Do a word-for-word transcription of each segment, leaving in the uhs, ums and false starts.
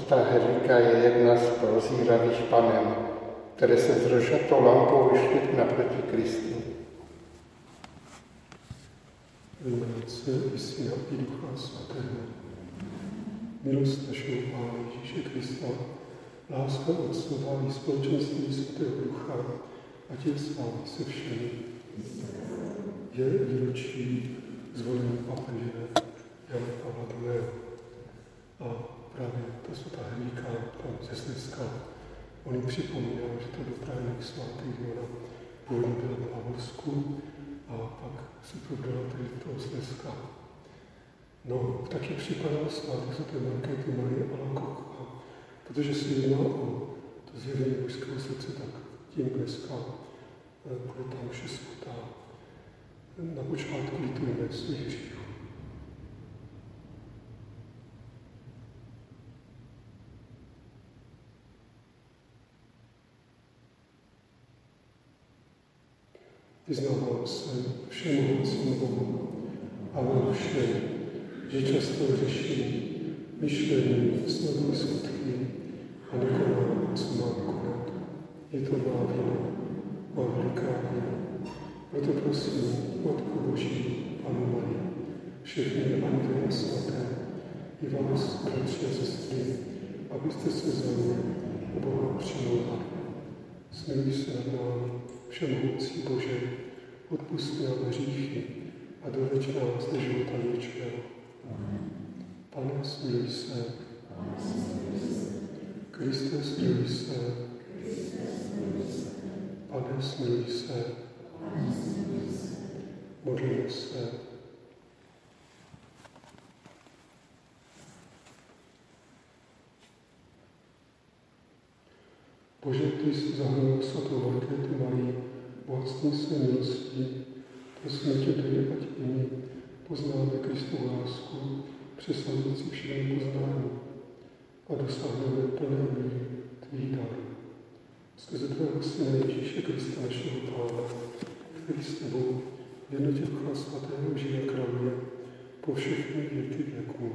Svatá Hedvika je jedna z prozíravých panem, které se s rožatou lampou vyšly naproti Kristu. Jméno Otce i Syna i Ducha Svatého. Milost našeho Pána Ježíše Krista, láska Otcova i společenství Svatého Ducha, ať je s vámi se všemi. Je výročí zvolení papeže Jana Pavla druhého. A právě ta svatá Hedvika tam ze Slezska, on jim připomínal, že to do pravěných svatých ona původně byla v Bavorsku a pak se probrala tady do toho Slezska. No, taky připadal svátek svaté Markéty Marie Alacoque, protože se jedná o to zjevení božského srdce, tak tím dneska bude tam vše svatá. Na počátku litujeme svých hříchů. Vyznávám se všemohoucímu Bohu a vám všem, že často hřeším myšlením, slovy, skutky a nekonám, co mám konat. Je to má vina, má veliká vina. Proto prosím, Matku Boží, Pannu Marii, všechny anděle svaté, i vás, bratři a sestry, abyste se za mě u Boha přimlouvali. Smiluj se nad námi, všemohoucí Bože, odpusť nám hříchy a doveď nás do života věčného. Pane, smiluj se. Kriste, smiluj se. Pane, smiluj se. Modlíme se. Bože, ty jsi zahrnul svatou Markétu Marii bohatstvím své milostí, prosíme tě tedy, ať i my poznáme Kristovu lásku, přesahující všechny poznání a dosáhneme plné míry tvých darů. Skrze tvého Syna Ježíše Krista, našeho Pána, který s tebou v jednotě Ducha Svatého žije a králuje po všechny věky věků.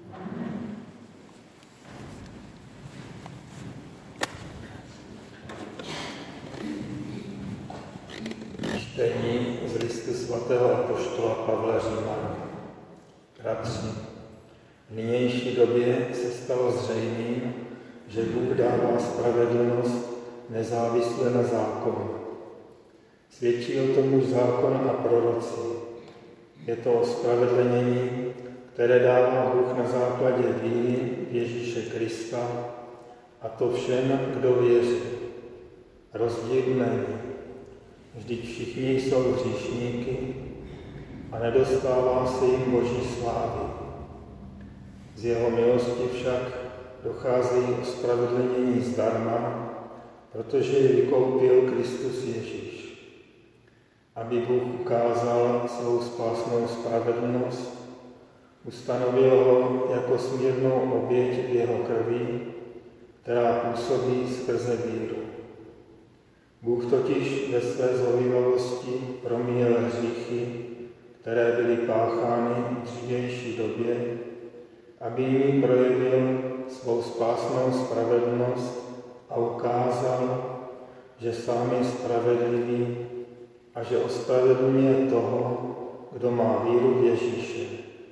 Čtení z listu svatého apoštola Pavla Římanům. Bratři, v nynější době se stalo zřejmým, že Bůh dává spravedlnost nezávisle na zákonu. Svědčí o tom už zákon a proroci. Je to ospravedlnění, které dává Bůh na základě víry v Ježíše Krista, a to všem, kdo věří. Rozdíl není. Vždyť všichni jsou hříšníky a nedostává se jim Boží slávy. Z jeho milosti však dochází ospravedlnění zdarma, protože je vykoupil Kristus Ježíš. Aby Bůh ukázal svou spásnou spravedlnost, ustanovil ho jako smírnou oběť v jeho krvi, která působí skrze víru. Bůh totiž ve své zhovívavosti promíjel hříchy, které byly páchány v dřívější době, aby jim projevil svou spásnou spravedlnost a ukázal, že sám je spravedlivý a že ospravedlňuje toho, kdo má víru v Ježíše.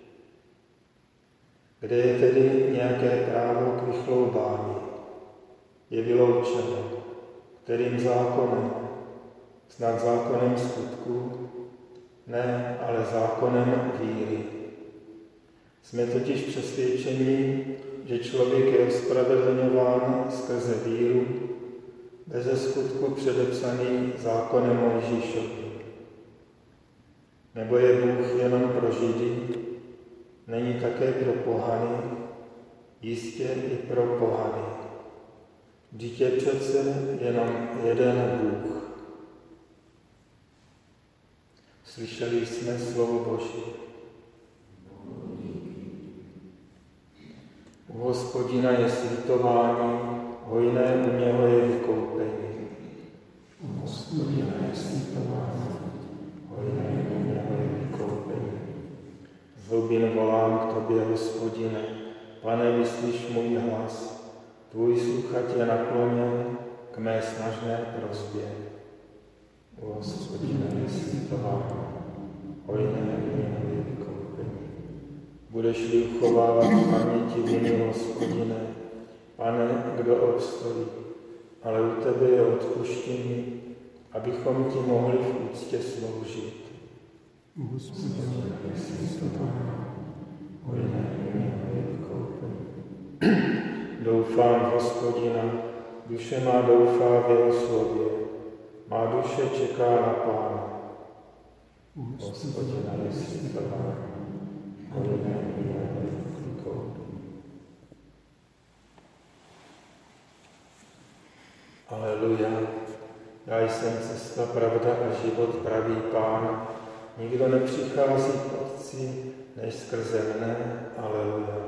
Kde je tedy nějaké právo k vychloubání? Je vyloučeno. Kterým zákonem? Snad zákonem skutku? Ne, ale zákonem víry. Jsme totiž přesvědčeni, že člověk je ospravedlňován skrze víru, beze skutku předepsaný zákonem Mojžíšovým. Nebo je Bůh jenom pro Židy? Není také pro pohany? Jistě i pro pohany. Vždyť je přece jenom jeden Bůh. Slyšeli jsme slovo Boží. U Hospodina je slitování, hojné u něho je vykoupení. U Hospodina je slitování, hojné u něho je vykoupení. Z hlubin volám k tobě, Hospodine, Pane, vyslyš můj hlas. je nakloněn k mé snažné prosbě. O Hospodine, jestli to má hojné víno vykoupení. Budeš-li uchovávat v paměti viny, Hospodine, Pane, kdo obstojí, ale u tebe je odpuštění, abychom ti mohli v úctě sloužit. Hospodine, jestli to má hojné víno vykoupení. Doufám v Hospodina, duše má doufá v jeho slově, má duše čeká na Pána. Hospodina, jestli to má hojné víno vykoupení. Aleluja, já jsem cesta, pravda a život, pravý Pán. Nikdo nepřichází k Otci, než skrze mne. Aleluja.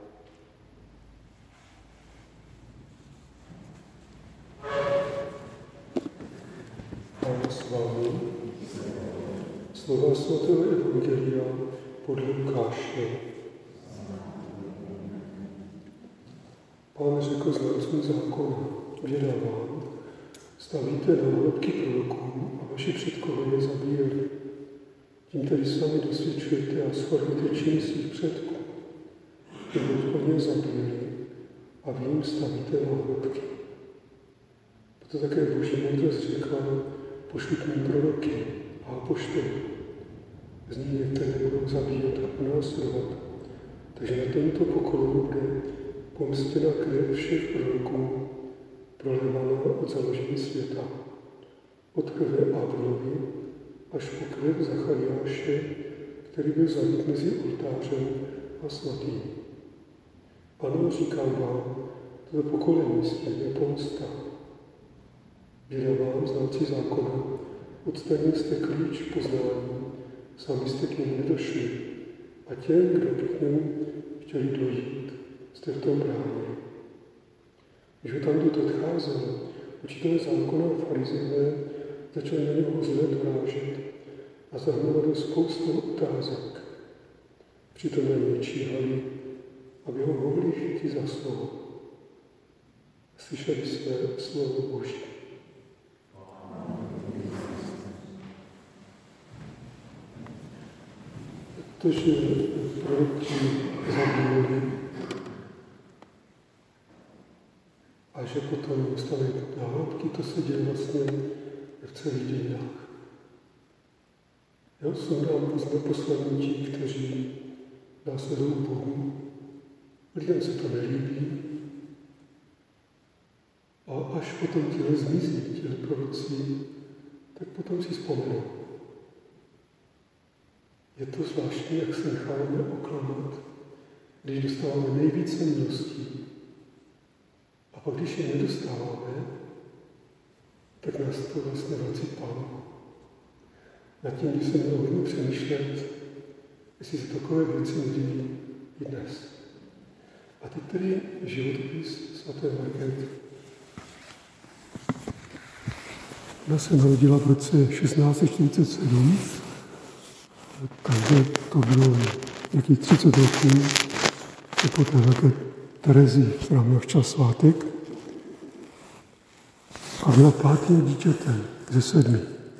Pána slávu. Slova svatého evangelia podle Lukáše. Pán řekl znalcům zákona: Věda vám, stavíte nálepky prorokům a vaši předkové je zabíjeli. Tím tedy sami dosvědčujete a shodujete činy svých předků. Neboť oni je zabíjeli a vy jim stavíte nálepky. Proto také Boží moudrost řekla: pošlu k ním proroky a apoštoly. Z nich některé budou zabíjet a pronásledovat. Takže na tomto pokolení bude pomstěna krev všech proroků, prolevaná od založení světa, od krve Abelovi až po krev Zachariáše, který byl zabit mezi oltářem a svatým. Ano, říkám vám, toto pokolení je pomsta. Věda vám, znalci zákona, odstranil jste klíč poznání, sami jste k němu nedošli, a těm, kdo by k němu chtěli dojít, jste v tom bránili. Když ho tam kdo odcházel, učitelé zákona a farizejové začali na něho zle dorážet a zahrnovat do spoustou otázek. Přitom na něj číhali, aby ho mohli chytit za slovo. Slyšeli jsme slovo Boží. Protože proroky zabíjeli a že potom dostali nálepky, to se děje vlastně v celých dějinách. Jo, jsou nám poznat poslední ti, kteří následují Bohu, lidem se to nelíbí a až potom těhle zmizí, těhle prorocí, tak potom si vzpomenou. Je to zvláštní, jak se necháme oklamat, když dostáváme nejvíce milostí. A pak, když je nedostáváme, tak nás to vlastně vrací Pánu. Nad tím by se mělo hodně přemýšlet, jestli se takové věci nedějí i dnes. A teď tedy životopis svaté Markéty. Ona se narodila v roce šestnáct set čtyřicet sedm, takže to bylo nějakých třicet roků, je poté velké Terezy, která měla včas svátek, a byla pátým dítětem ze sedmi.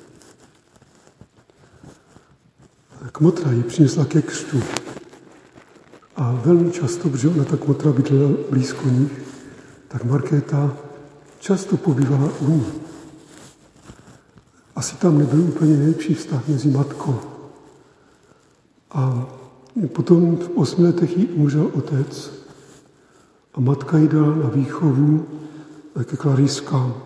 Kmotra ji přinesla ke křtu a velmi často, protože ona ta kmotra bydlela blízko nich, tak Markéta často pobývala u ní. Asi tam nebyl úplně nejlepší vztah mezi matkou. A potom v osmi letech jí umřel otec a matka ji dala na výchovu ke klariskám.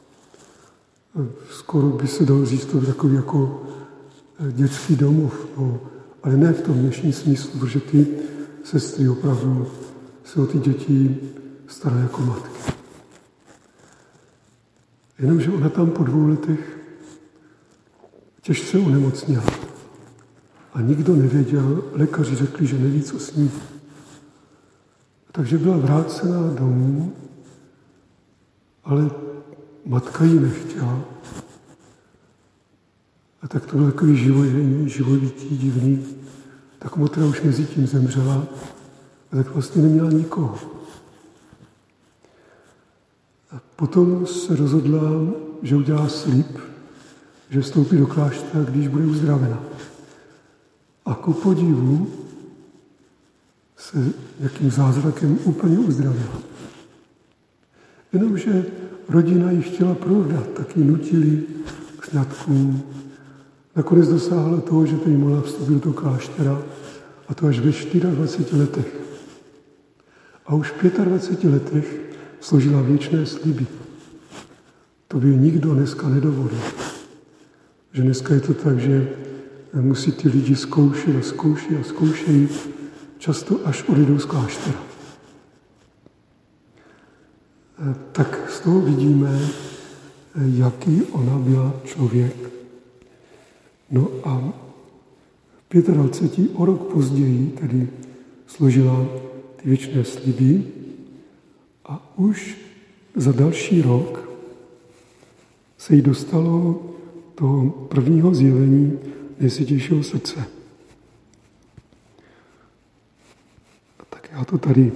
Skoro by se dalo říct, to takový jako dětský domov, no, ale ne v tom dnešním smyslu, protože ty sestry opravdu se o ty děti staraly jako matky. Jenomže ona tam po dvou letech těžce onemocněla. A nikdo nevěděl, lékaři řekli, že neví, co s ní. Takže byla vrácená domů, ale matka ji nechtěla. A tak to byl takový živojení, živojitý, divný. Tak Motra už mezi tím zemřela a tak vlastně neměla nikoho. Potom se rozhodla, že udělá slib, že vstoupí do kláštera, když bude uzdravena. A ku podivu se jakým zázrakem úplně uzdravila. Jenomže rodina ji chtěla prodat, tak ji nutili k sňatkům. Nakonec dosáhla toho, že tady mohla vstoupit do toho kláštera, a to až ve dvaceti čtyřech letech. A už v dvaceti pěti letech složila věčné sliby. To by nikdo dneska nedovolil. Že dneska je to tak, že musí ty lidi zkoušet a zkoušet a zkoušejí, často až odejdou z kláštera. Tak z toho vidíme, jaký ona byla člověk. No a v dvaceti pěti o rok později tedy složila ty věčné sliby a už za další rok se jí dostalo toho prvního zjevení nejsvětějšího srdce. A tak já to tady,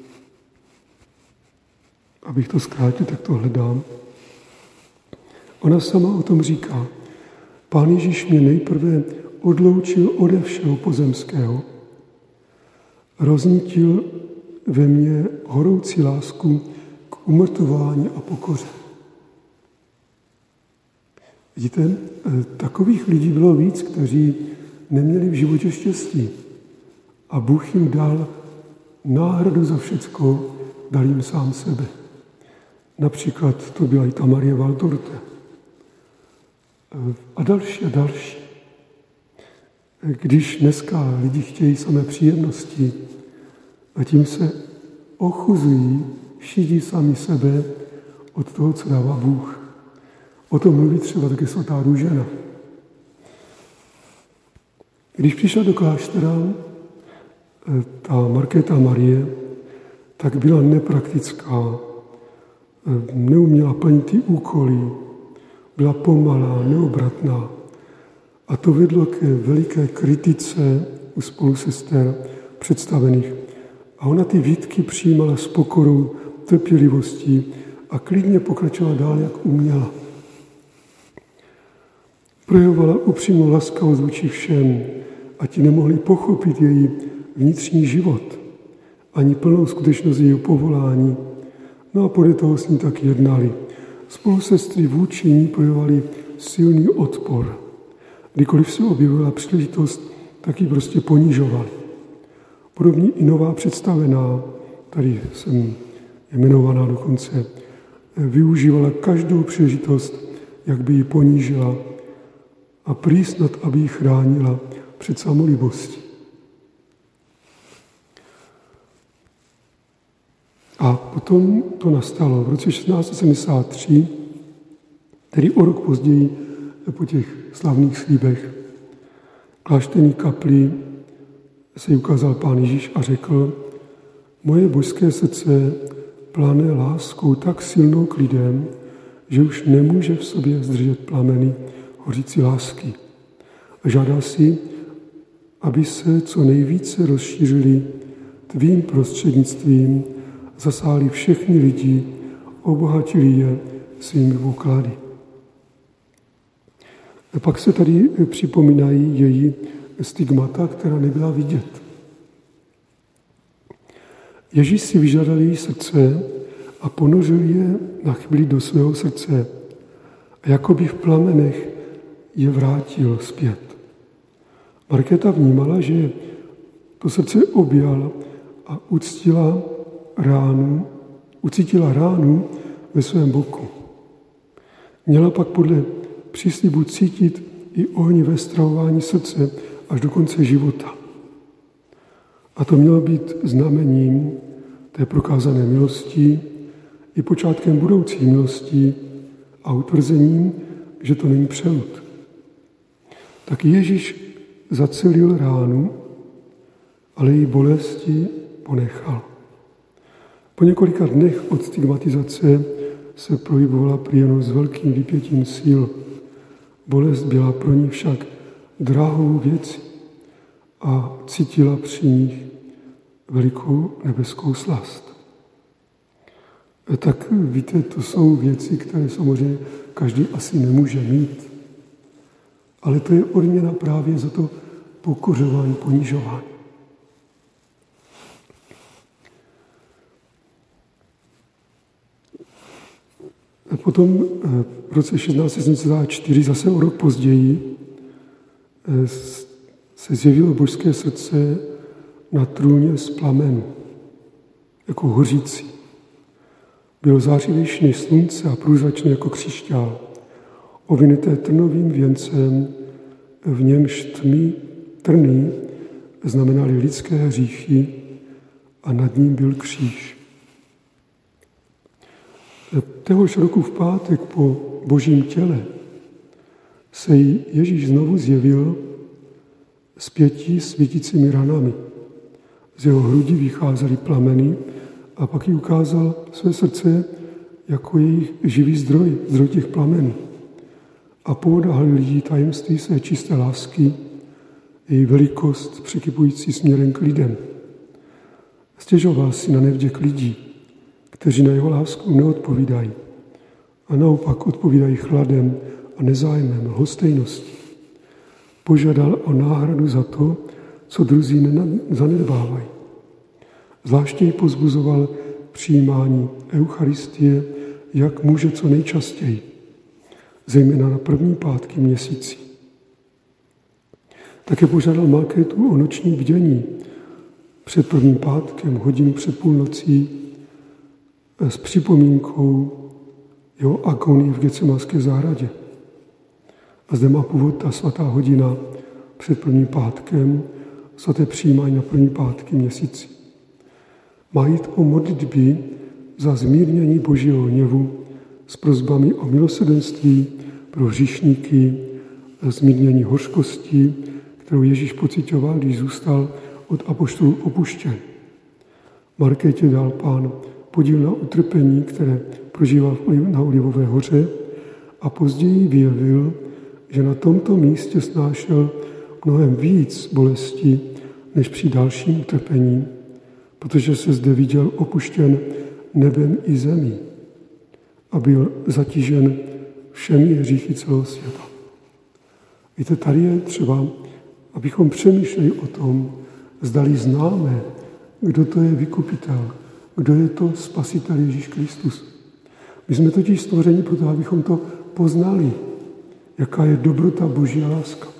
abych to zkrátil, tak to hledám. Ona sama o tom říká, Pán Ježíš mě nejprve odloučil ode všeho pozemského, roznítil ve mně horoucí lásku k umrtvování a pokoře. Vidíte, takových lidí bylo víc, kteří neměli v životě štěstí. A Bůh jim dal náhradu za všecko, dal jim sám sebe. Například to byla i ta Marie Valtorta. A další a další. Když dneska lidi chtějí samé příjemnosti a tím se ochuzují, šidí sami sebe od toho, co dává Bůh. O tom mluví třeba také svatá Růžena. Když přišla do kláštera ta Markéta Marie, tak byla nepraktická, neuměla plnit ty úkoly, byla pomalá, neobratná. A to vedlo k veliké kritice u spolusester představených. A ona ty výtky přijímala s pokorou, trpělivostí a klidně pokračovala dál, jak uměla. Projevovala upřímnou laskavost vůči všem a ti nemohli pochopit její vnitřní život, ani plnou skutečnost jejího povolání. No a podle toho s ní tak jednali. Spolusestry vůči ní projevovali silný odpor. Kdykoliv se objevila příležitost, tak ji prostě ponižovali. Podobně i nová představená, tady jsem jmenovaná dokonce, využívala každou příležitost, jak by ji ponížila a prý snad, aby ji chránila před samolibostí. A potom to nastalo v roce šestnáct set sedmdesát tři, tedy o rok později po těch slavných slíbech. Klášterní kapli se jí ukázal Pán Ježíš a řekl, moje božské srdce pláne láskou tak silnou k lidem, že už nemůže v sobě zdržet plameny hořící lásky. A žádá si, aby se co nejvíce rozšířili tvým prostřednictvím, zasáhli všechny lidi, obohatili je svými vůklady. A pak se tady připomínají její stigmata, která nebyla vidět. Ježíš si vyžádal její srdce a ponořil je na chvíli do svého srdce. A jakoby v plamenech je vrátil zpět. Markéta vnímala, že to srdce objal a uctila ránu, ucítila ránu ve svém boku. Měla pak podle příslibu cítit i ohnivé stravování srdce až do konce života. A to mělo být znamením té prokázané milosti i počátkem budoucí milosti a utvrzením, že to není přelud. Tak Ježíš zacelil ránu, ale její bolesti ponechal. Po několika dnech od stigmatizace se prohybovala prý jenom s velkým vypětím sil. Bolest byla pro ní však drahou věcí a cítila při nich velikou nebeskou slast. tak víte, to jsou věci, které samozřejmě každý asi nemůže mít. Ale to je odměna právě za to pokořování, ponižování. A potom v roce šestnáct set sedmdesát čtyři, zase o rok později, se zjevilo božské srdce na trůně z plamenu, jako hořící. Bylo zářivější než slunce a průzračné jako křišťál, ovinuté trnovým věncem, v němž tmy, trny znamenaly lidské hříchy a nad ním byl kříž. Téhož roku v pátek po božím těle se Ježíš znovu zjevil s pěti svítícími ranami. Z jeho hrudi vycházely plameny a pak jí ukázal své srdce jako jejich živý zdroj, zdroj těch plamenů. A poodhalil lidí tajemství své čisté lásky, její velikost překypující směrem k lidem. Stěžoval si na nevděk lidí, kteří na jeho lásku neodpovídají a naopak odpovídají chladem a nezájmem, lhostejností. Požádal o náhradu za to, co druzí zanedbávají. Zvláště ji pozbuzoval přijímání eucharistie, jak může co nejčastěji, zejména na první pátky měsíci. Také požádal Markétu o noční bdění před prvním pátkem, hodinu před půlnocí, s připomínkou jeho agonie v Getsemanské zahradě. A zde má původ ta svatá hodina před prvním pátkem, svaté přijímání na první pátky měsíci. Má jít o modlitby za zmírnění božího hněvu s prosbami o milosrdenství pro hříšníky, zmírnění hořkosti, kterou Ježíš pocitoval, když zůstal od apoštolů opuštěn. Markétě dal Pán podíl na utrpení, které prožíval na Olivové hoře, a později vyjevil, že na tomto místě snášel mnohem víc bolesti než při dalším utrpení, protože se zde viděl opuštěn nebem i zemí a byl zatížen všemi hříchy celého světa. Víte, tady je třeba, abychom přemýšleli o tom, zdali známe, kdo to je vykupitel, kdo je to spasitel Ježíš Kristus. My jsme totiž stvořeni proto, abychom to poznali, jaká je dobrota boží láska.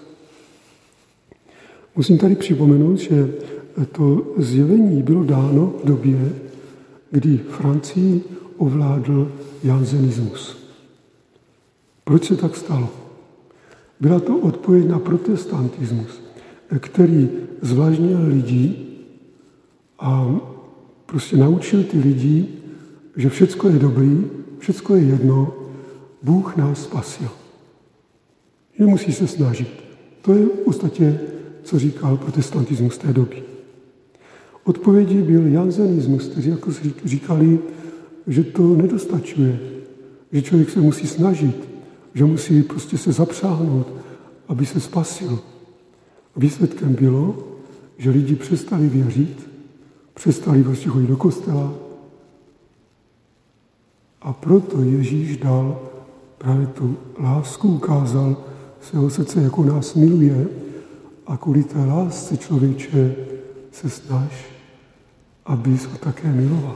Musím tady připomenout, že to zjevení bylo dáno v době, kdy Francii ovládl jansenismus. Proč se tak stalo? Byla to odpověď na protestantismus, který zvláštnil lidi a prostě naučil ty lidi, že všecko je dobrý, všecko je jedno, Bůh nás spasil. Nemusí se snažit. To je v podstatě, co říkal protestantismus té doby. Odpovědí byl jansenismus, kteří jako říkali, že to nedostačuje, že člověk se musí snažit, že musí prostě se zapřáhnout, aby se spasil. A výsledkem bylo, že lidi přestali věřit, přestali prostě chodit do kostela a proto Ježíš dal právě tu lásku, ukázal svého srdce, jako nás miluje, a kvůli té lásce, člověče, se snaž, abys ho také miloval.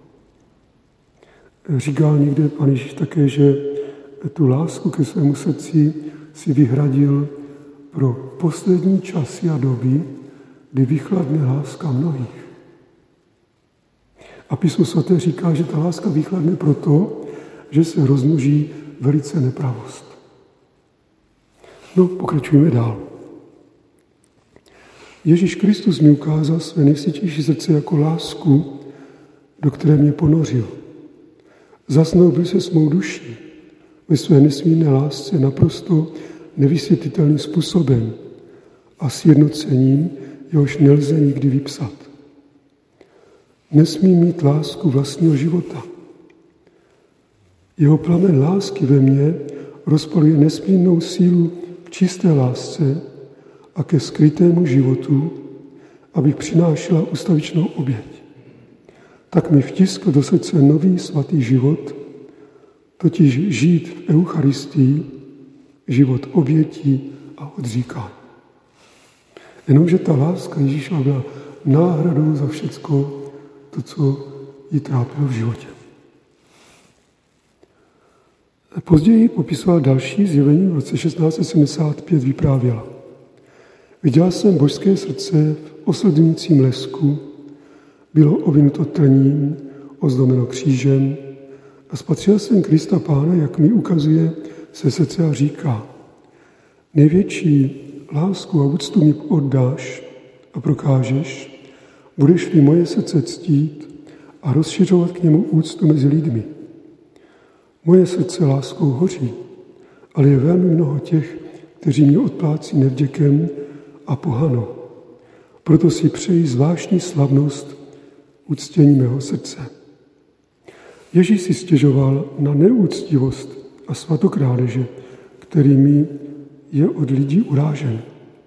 Říkal někde Pán Ježíš také, že tu lásku ke svému srdci si vyhradil pro poslední časy a doby, kdy vychladne láska mnohých. A Písmo svaté říká, že ta láska vychladne proto, že se rozmnoží velice nepravost. No, pokračujeme dál. Ježíš Kristus mi ukázal své nejsvětější srdce jako lásku, do které mě ponořil. Zasnoubil se s mou duší ve své nesmírné lásce naprosto nevysvětlitelným způsobem a sjednocením, jehož nelze nikdy vypsat. Nesmí mít lásku vlastního života. Jeho plamen lásky ve mně rozpaluje nesmírnou sílu v čisté lásce a ke skrytému životu, abych přinášela ustavičnou oběť. tak mi vtiskl do srdce nový svatý život, totiž žít v Eucharistii, život obětí a odříkání. Jenomže ta láska Ježíšova byla náhradou za všecko to, co jí trápilo v životě. Později popisoval další zjevení, v roce šestnáct set sedmdesát pět vyprávěla. Viděla jsem božské srdce v osledňujícím lesku, bylo ovinuto trním, ozdobeno křížem a spatřila jsem Krista Pána, jak mi ukazuje se srdce a říká: největší lásku a úctu mi oddáš a prokážeš, budeš-li moje srdce ctít a rozšiřovat k němu úctu mezi lidmi. Moje srdce láskou hoří, ale je velmi mnoho těch, kteří mě odplácí nevděkem a pohanou. Proto si přeji zvláštní slavnost uctění mého srdce. Ježíš si stěžoval na neúctivost a svatokrádeže, kterými je od lidí urážen.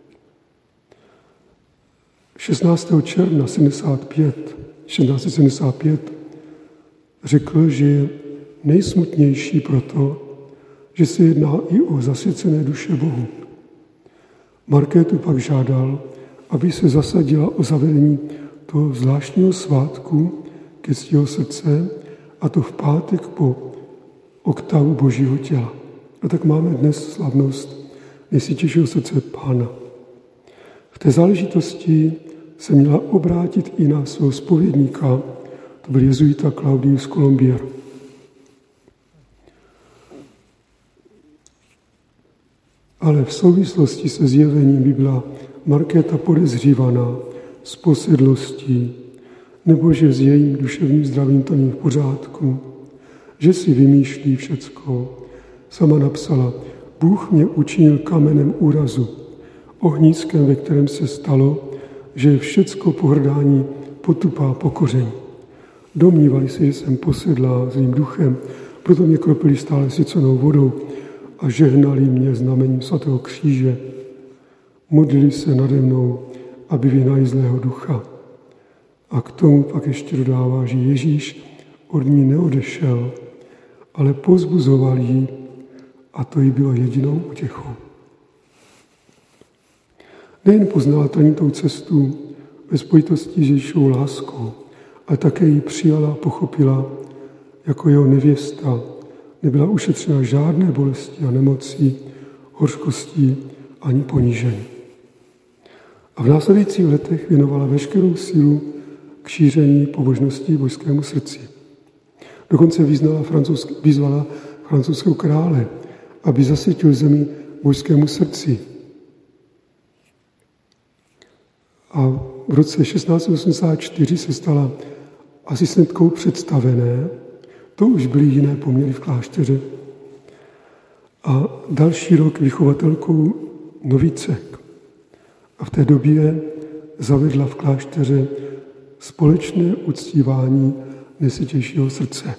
šestnáctého června šestnáct set sedmdesát pět řekl, že je nejsmutnější proto, že se jedná i o zasvěcené duše Bohu. Markétu pak žádal, aby se zasadila o zavedení toho zvláštního svátku ke cti jeho srdce, a to v pátek po oktavu Božího těla. A tak máme dnes slavnost nejsvětějšího srdce Pána. V té záležitosti se měla obrátit i na svého zpovědníka, to byl jezuita Claudius Colombier. Ale v souvislosti se zjevením by byla Markéta podezřívaná z posedlostí, nebo že s jejím duševním zdravím to není v pořádku, že si vymýšlí všecko. Sama napsala: Bůh mě učinil kamenem úrazu, ohniskem, ve kterém se stalo, že je všecko pohrdání potupá pokoření. Domnívali se, že jsem posedlá zlým duchem, proto mě kropili stále sycenou vodou a žehnali mě znamením svatého kříže. Modlili se nade mnou, aby vyhnali zlého ducha. A k tomu pak ještě dodává, že Ježíš od ní neodešel, ale povzbuzoval jí, a to jí bylo jedinou útěchou. Nejen poznala tanitou cestu ve spojitosti s Ježíšovou láskou, ale také ji přijala a pochopila jako jeho nevěsta. Nebyla ušetřena žádné bolesti a nemocí, hořkostí ani ponížení. A v následujících letech věnovala veškerou sílu k šíření pobožnosti božskému srdci. Dokonce vyznala francouzsk, vyzvala francouzského krále, aby zasvětil zemi božskému srdci. A v roce šestnáct set osmdesát čtyři se stala asistentkou představené, to už byly jiné poměry v klášteře, a další rok vychovatelkou novícek. A v té době zavedla v klášteře společné uctívání nejsvětějšího srdce.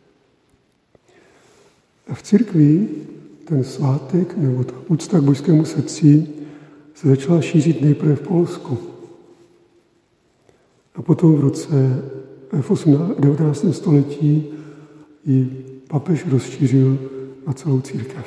A v církvi ten svátek, nebo ta úcta k božskému srdci, se začala šířit nejprve v Polsku. A potom v roce v devatenáctém století ji papež rozšířil na celou církev.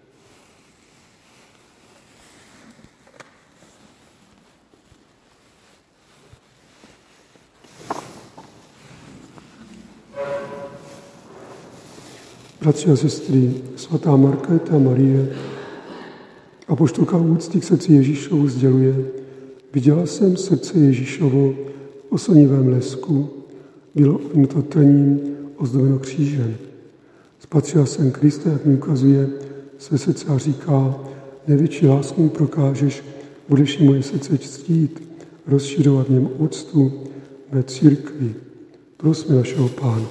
Bratři a sestry, svatá Markéta Marie, apoštolka úcty k srdci Ježíšovu, sděluje: viděla jsem srdce Ježíšovo v oslnivém lesku, bylo to trním, ozdobeno křížem. Spatřila jsem Krista, jak mi ukazuje své srdce a říká: největší lásku mi prokážeš, budeš i moje srdce ctít, rozšiřovat v něm úctu ve církvi. Prosme našeho Pána.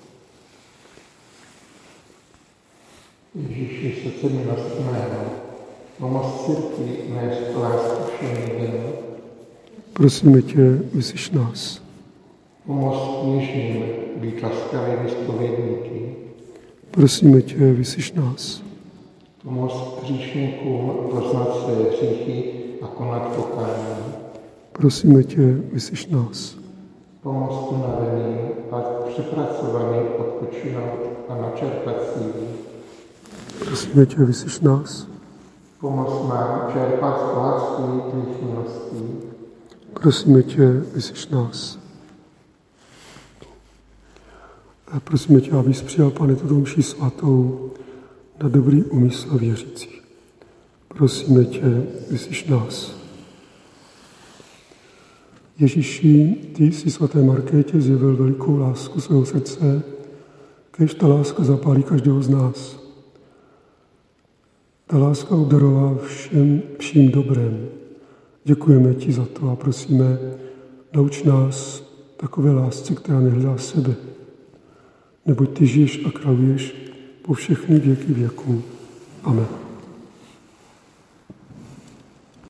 Ježíši, srdce milostného, pomoz církvi nést lásku všem lidem. Prosíme tě, vyslyš nás. Pomoz kněžím být laskavými zpovědníky. Prosíme tě, vyslyš nás. Pomoz hříšníkům poznat své hříchy a konat pokání. Prosíme tě, vyslyš nás. Pomoz unaveným a přepracovaným odpočinout a načerpat síly. Prosíme tě, vyslyš nás. Pomoz nám čerpat z bohatství tvých milostí. Prosíme tě, vyslyš nás. A prosíme tě, abys přijal, Pane, tuto mši svatou na dobrý úmysl věřících. Prosíme tě, vyslyš nás. Ježíši, ty jsi svaté Markétě zjevil velikou lásku svého srdce, kéž ta láska zapálí každého z nás. Ta láska obdarová všem, vším dobrem. Děkujeme ti za to a prosíme, nauč nás takové lásce, která nehledá sebe. Neboť ty žiješ a králuješ po všechny věky věků. Amen.